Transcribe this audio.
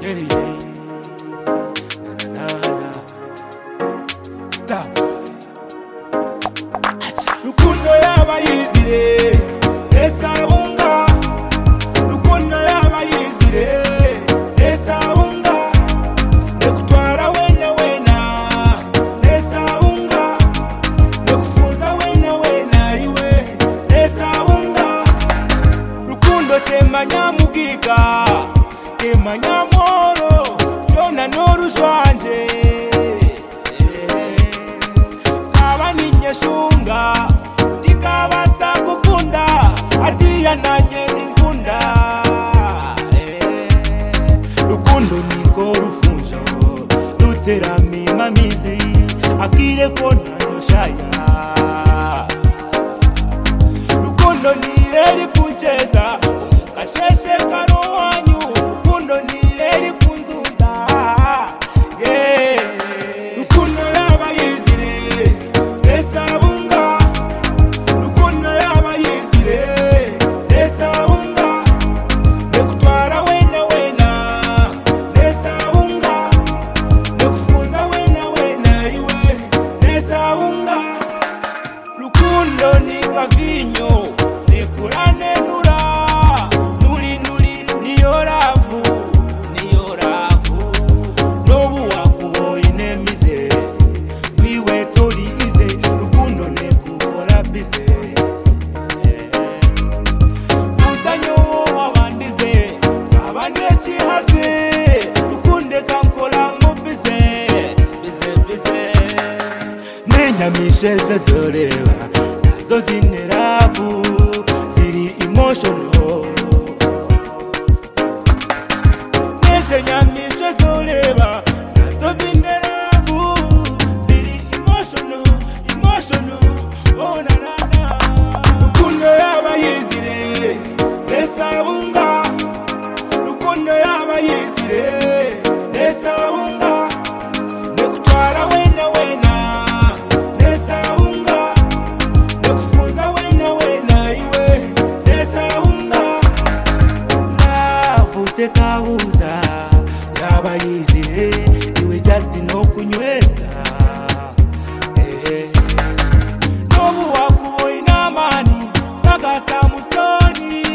Hey, na na na. Stop. Rukundo yaba yizire esabunga. Rukundo yaba yizire esabunga. Nekutwara wena wena esabunga. Nekufuza wena wena iwe esabunga. Rukundo temanya mugiga temanya moro yona norushanje. Shunga tikabasa kukunda atiya nanye nikunda. Rukundo niko rufunjo ruterami mamizi akire kona noshaya. Rukundo ni eri kuncheza kasheshe karo wanyu. Rukundo ni eri kunzuza. Yeah. Rukundo yaba yizire esabunga. Rukundo yaba yizire esabunga. Nekutwara wena wena esabunga. Nekufuza wena wena iwe esabunga. Rukundo ni kavinyo nekurane nura. Nuri nuri niyoravu niyoravu. Nobu wakubo inemize wiwe tori ize. Rukundo nekukora bize uzanyo wabandize abande chihase. Rukunde kankola ngo bize bize bize. Nenyamishe zezoreba nazo zineravu ziri emotional. Nenyamishe zoreba nazo zineravu ziri emotional emotional. Oh na na na. Rukundo yaba yizire esabunga. Rukundo yaba yizire esabunga. Nekutwara wena wena esabunga. Nekufuza wena wena iwe esabunga. Navute kabuza yaba yizire iwe just no kunyweza. Nobu wakubo inamani kagasa musoni.